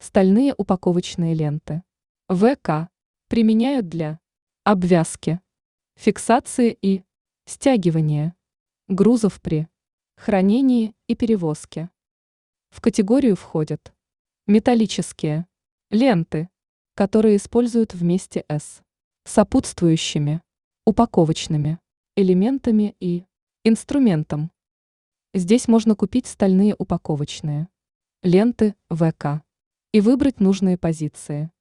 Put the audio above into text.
Стальные упаковочные ленты. ВК применяют для обвязки, фиксации и стягивания грузов при хранении и перевозке. В категорию входят металлические ленты, которые используют вместе с сопутствующими упаковочными элементами и инструментом. Здесь можно купить стальные упаковочные ленты ВК и выбрать нужные позиции.